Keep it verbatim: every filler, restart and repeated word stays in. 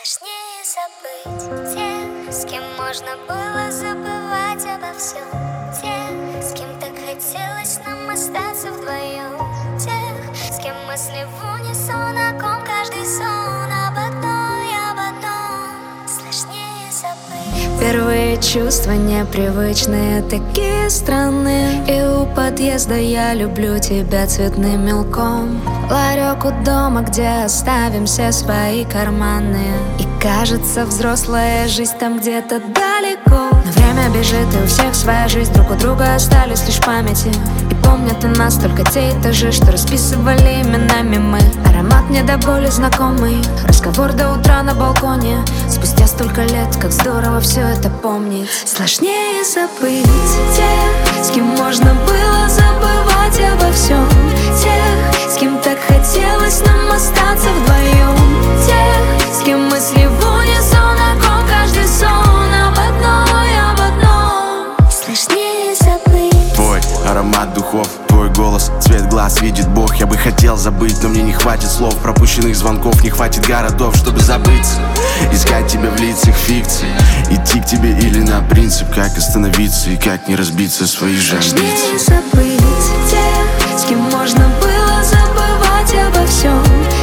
Сложнее забыть тех, с кем можно было забывать обо всем. Тех, с кем так хотелось нам остаться вдвоем. Тех, с кем мысли в унисон, о ком каждый сон. Об одной, об одном сложнее забыть. Первые чувства непривычные, такие странные. И у подъезда я люблю тебя цветным мелком. Ларек у дома, где оставим все свои карманы. И кажется, взрослая жизнь там где-то далеко. Но время бежит, и у всех своя жизнь. Друг у друга остались лишь памяти. И помнят у нас только те этажи, что расписывали именами мы. Аромат мне до боли знакомый, разговор до утра на балконе. Спустя столько лет, как здорово все это помнить. Сложнее забыть тех, с кем можно было забывать обо всем. Тех, с кем так хотелось нам остаться вдвоем. Тех, с кем мысли в унисон, о ком каждый сон. Об одной, об одном Сложнее забыть. Твой аромат духов, твой голос, цвет глаз видит Бог. Я бы хотел забыть, но мне не хватит слов. Пропущенных звонков, не хватит городов, чтобы забыться. Искать тебя в лицах фикции, идти к тебе или на принцип. Как остановиться и как не разбиться в свои же амбиции. Сложнее забыть тех, с кем можно было забывать обо всем.